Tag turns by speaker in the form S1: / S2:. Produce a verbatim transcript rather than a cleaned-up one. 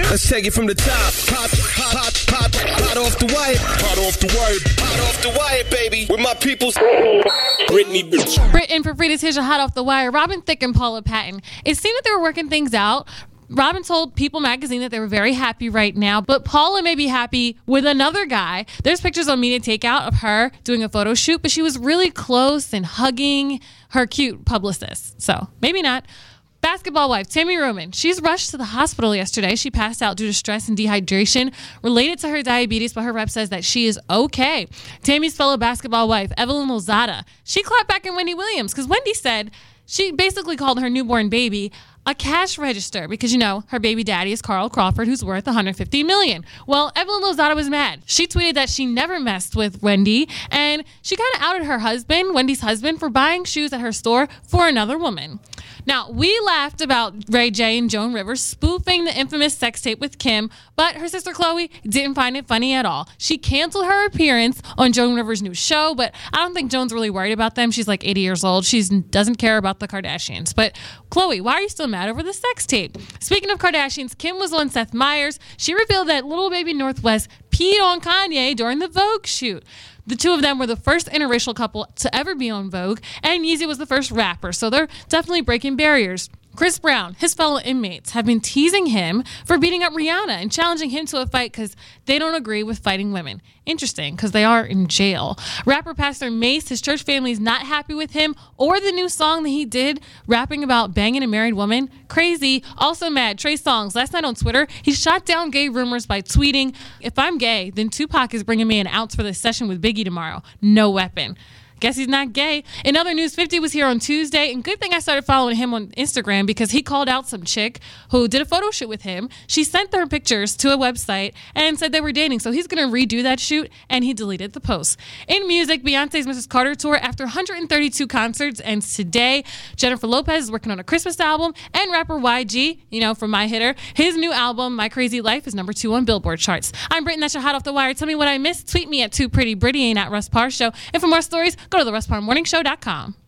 S1: Let's take it from the top. Pop, pop, pop, hot off the wire. Hot off the wire. Hot off the wire, baby. With my people's Britney, bitch.
S2: Britain for Frida's Here's Your Hot Off the Wire. Robin Thicke and Paula Patton. It seemed that they were working things out. Robin told People magazine that they were very happy right now, but Paula may be happy with another guy. There's pictures on Media Takeout of her doing a photo shoot, but she was really close and hugging her cute publicist. So maybe not. Basketball wife Tammy Roman. She's rushed to the hospital yesterday. She passed out due to stress and dehydration related to her diabetes, but her rep says that she is okay. Tammy's fellow basketball wife, Evelyn Lozada, she clapped back at Wendy Williams because Wendy said she basically called her newborn baby a cash register because, you know, her baby daddy is Carl Crawford, who's worth one hundred fifty million dollars. Well, Evelyn Lozada was mad. She tweeted that she never messed with Wendy, and she kind of outed her husband, Wendy's husband, for buying shoes at her store for another woman. Now, we laughed about Ray J and Joan Rivers spoofing the infamous sex tape with Kim, but her sister Khloe didn't find it funny at all. She canceled her appearance on Joan Rivers' new show, but I don't think Joan's really worried about them. She's like eighty years old. She doesn't care about the Kardashians. But Khloe, why are you still mad over the sex tape? Speaking of Kardashians, Kim was on Seth Meyers. She revealed that little baby Northwest peed on Kanye during the Vogue shoot. The two of them were the first interracial couple to ever be on Vogue, and Yeezy was the first rapper, so they're definitely breaking barriers. Chris Brown, his fellow inmates, have been teasing him for beating up Rihanna and challenging him to a fight because they don't agree with fighting women. Interesting, because they are in jail. Rapper Pastor Mace, his church family is not happy with him or the new song that he did rapping about banging a married woman. Crazy. Also mad. Trey Songz, last night on Twitter, he shot down gay rumors by tweeting, "If I'm gay, then Tupac is bringing me an ounce for this session with Biggie tomorrow. No weapon." Guess he's not gay. In other news, fifty was here on Tuesday, and good thing I started following him on Instagram because he called out some chick who did a photo shoot with him. She sent their pictures to a website and said they were dating, so he's going to redo that shoot, and he deleted the post. In music, Beyonce's Missus Carter tour after one hundred thirty-two concerts ends today. Jennifer Lopez is working on a Christmas album, and rapper Y G, you know, from My Hitter, his new album, My Crazy Life, is number two on Billboard charts. I'm Britton, that's your Hot Off the Wire. Tell me what I missed. Tweet me at Too Pretty Britty, ain't at Russ Parr Show. And for more stories, go to the russ parr morning show dot com.